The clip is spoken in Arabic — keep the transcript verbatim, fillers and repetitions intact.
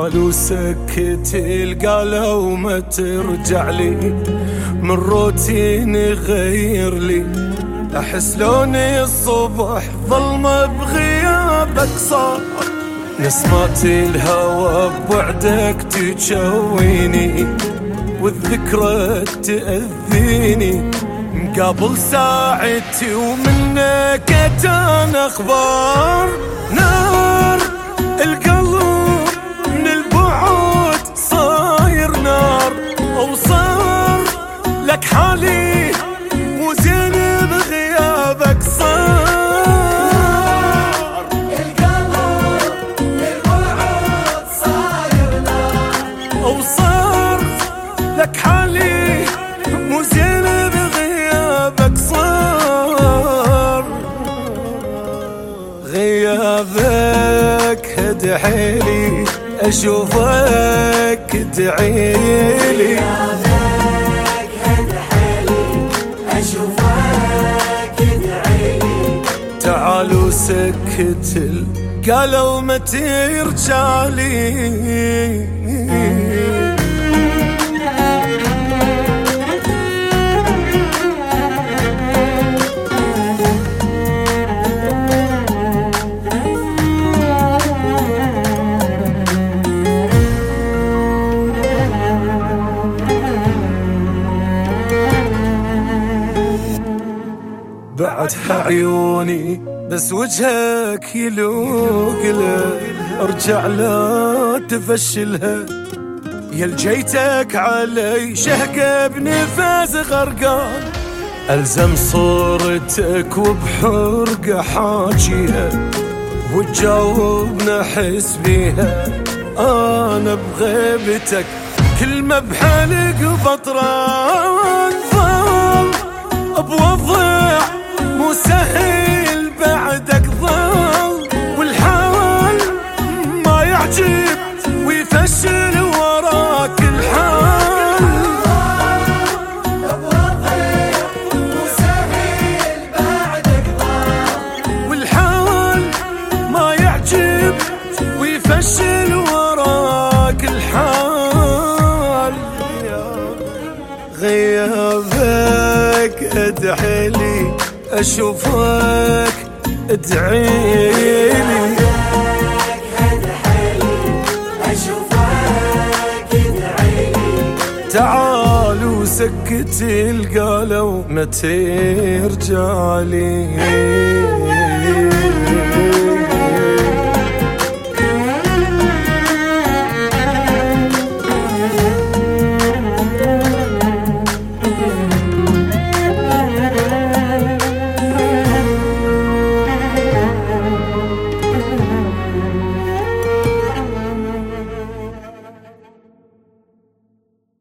تعال وسكت القالوا ما ترجع لي من روتين غير لي. أحس لوني الصبح ظلمة بغيابك صار، نسمات الهوى بوعدك تجويني والذكرى تأذيني. قبل ساعتي ومنك اتان اخبار، نار القلب من البعد صاير نار، وصار لك حالي مو زين بغيابك صار. القلب من البعد صاير نار، وصار لك حالي مو زين بغيابك صار. غيابك ادعيلي اشوفك ادعيلي، غيابك ادعيلي اشوفك ادعيلي. تعال وسكت قالوا ما ترجع لي. بعدها عيوني بس وجهك يلوق له، ارجع لا تفشلها يا الجيتك علي شهقة بنفاس غرقان. ألزم صورتك وبحرقة حاجيها وتجاوبنا حس بيها. أنا بغيبتك كلمة بحلق بطران، ظل بوضع مو سهل بعدك ظل، والحال ما يعجب ويفشل وراك الحال. بوضع مو سهل بعدك ظل، والحال ما يعجب ويفشل وراك الحال. غيابك ادعيلي اشوفك ادعيلي، تعال وسكت القالوا ما ترجع لي.